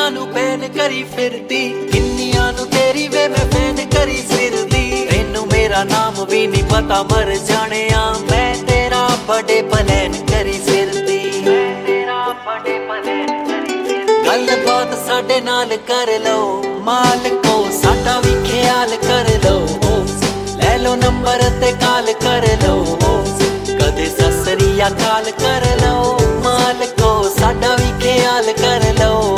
ਕਿੰਨੀਆਂ ਨੂੰ ਪੈਨ ਕਰੀ ਫਿਰਦੀ, ਕਿੰਨੀਆਂ ਨੂੰ ਤੇਰੀ ਵੇ ਮੈਂ ਫੈਨ ਕਰੀ ਫਿਰਦੀ। ਤੈਨੂੰ ਮੇਰਾ ਨਾਮ ਵੀ ਨਹੀਂ ਪਤਾ ਮਰ ਜਾਣਿਆ, ਮੈਂ ਤੇਰਾ ਬੜੇ ਪਲਾਨ ਕਰੀ ਫਿਰਦੀ, ਮੈਂ ਤੇਰਾ ਬੜੇ ਪਲਾਨ ਕਰੀ ਫਿਰਦੀ। ਗੱਲਬਾਤ ਸਾਡੇ ਨਾਲ ਕਰ ਲਓ ਮਾਲਕੋ, ਸਾਡਾ ਵੀ ਖਿਆਲ ਕਰ ਲਓ, ਲੈ ਲਓ ਨੰਬਰ ਤੇ ਕਾਲ ਕਰ ਲਓ, ਕਦੇ ਸਤਿ ਸ੍ਰੀ ਅਕਾਲ ਕਰ ਲਓ ਮਾਲਕੋ, ਸਾਡਾ ਵੀ ਖਿਆਲ ਕਰ ਲਓ।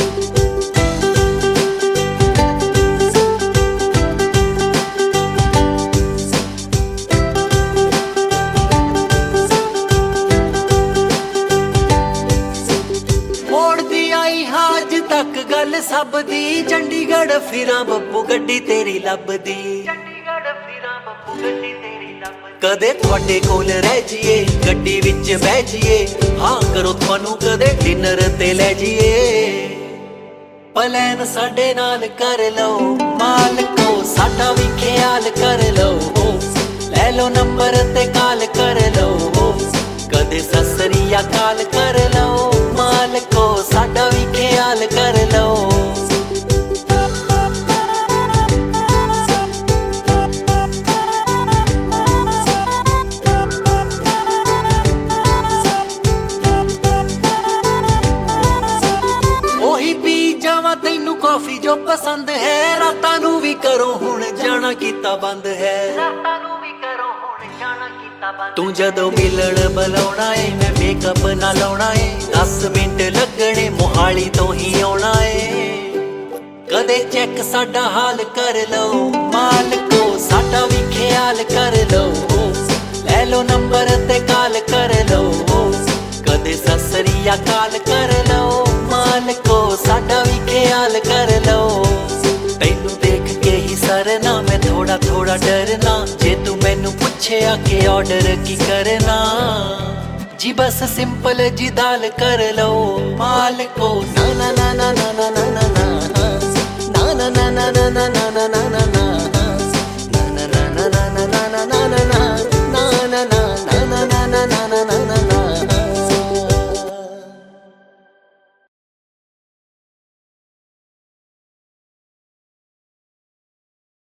ਮੋੜਦੀ ਆਈ ਹਾਂ ਅੱਜ ਤੱਕ ਗੱਲ ਸਭ ਦੀ, ਚੰਡੀਗੜ੍ਹ ਫਿਰਾਂ ਬੱਬੂ ਗੱਡੀ ਤੇਰੀ ਲੱਭਦੀ, ਚੰਡੀਗੜ੍ਹ ਫਿਰਾਂ ਬੱਬੂ ਗੱਡੀ ਤੇਰੀ ਲੱਭਦੀ। ਕਦੇ ਤੁਹਾਡੇ ਕੋਲ ਰਹਿ ਜੀਏ, ਗੱਡੀ ਵਿੱਚ ਬਹਿ ਜੀਏ, ਹਾਂ ਕਰੋ ਤੁਹਾਨੂੰ ਕਦੇ ਡਿਨਰ ਤੇ ਲੈ ਜੀਏ। ਪਲਾਨ ਸਾਡੇ ਨਾਲ ਕਰ ਲਓ ਮਾਲਕੋ, ਸਾਡਾ ਵੀ ਖਿਆਲ ਕਰ ਲਓ, ਲੈ ਲਓ ਨੰਬਰ ਤੇ ਕਾਲ ਕਰ ਲਓ, ਕਦੇ ਸਤਿ ਸ੍ਰੀ ਅਕਾਲ ਕਰ ਲਓ ਮਾਲਕੋ, ਸਾਡਾ ਵੀ ਖਿਆਲ ਕਰ ਲਓ। ਉਹੀ ਪੀ ਜਾਵਾਂ ਤੈਨੂੰ ਕੌਫੀ ਜੋ ਪਸੰਦ ਹੈ, ਰਾਤਾਂ ਨੂੰ ਵੀ ਕਰੋ ਹੁਣ ਜਾਣਾ ਕੀਤਾ ਬੰਦ ਹੈ, ਰਾਤਾਂ ਨੂੰ ਵੀ ਕਰੋ ਹੁਣ ਜਾਣਾ ਕੀਤਾ ਬੰਦ। ਤੂੰ ਜਦੋਂ ਮਿਲਣ ਬੁਲਾਉਣਾ ਏ ਮੈਂ ਮੇਕਅਪ ਨਾ ਲਾਉਣਾ ਏ, 10 ਮਿੰਟ ਲੱਗਣੇ ਮੋਹਾਲੀ ਤੋਂ ਹੀ ਆਉਣਾ ਏ। ਕਦੇ ਚੈੱਕ ਸਾਡਾ ਹਾਲ ਕਰ ਲਓ ਮਾਲਕੋ, ਸਾਡਾ ਵੀ ਖਿਆਲ ਕਰ ਲਓ, ਲੈ ਲਓ ਨੰਬਰ ਤੇ ਕਾਲ ਕਰ ਲਓ, ਕਦੇ ਸਤਿ ਸ੍ਰੀ ਅਕਾਲ ਕਰ ਲਓ ਮਾਲਕੋ, ਸਾਡਾ ਵੀ ਖਿਆਲ ਕਰ ਲਓ। ਤੈਨੂੰ ਦੇਖ ਕੇ ਹੀ ਸਰਨਾ ਮੈਂ ਥੋੜਾ ਥੋੜਾ ਡਰਨਾ, ਜੇ ਤੂੰ ਮੈਨੂੰ ਪੁੱਛਿਆ ਕਿ ਆਰਡਰ ਕੀ ਕਰਨਾ, ਜੀ ਬਸ ਸਿੰਪਲ ਜੀ ਦਾਲ ਕਰ ਲਓ ਮਾਲਕੋ। ਨਾ ਨਾ ਨਾ ਨਾ ਨਾ ਨਾ ਨਾ ਨਾ ਨਾ ਨਾ ਨਾ ਨਾ ਨਾ ਨਾ ਨਾ ਨਾ।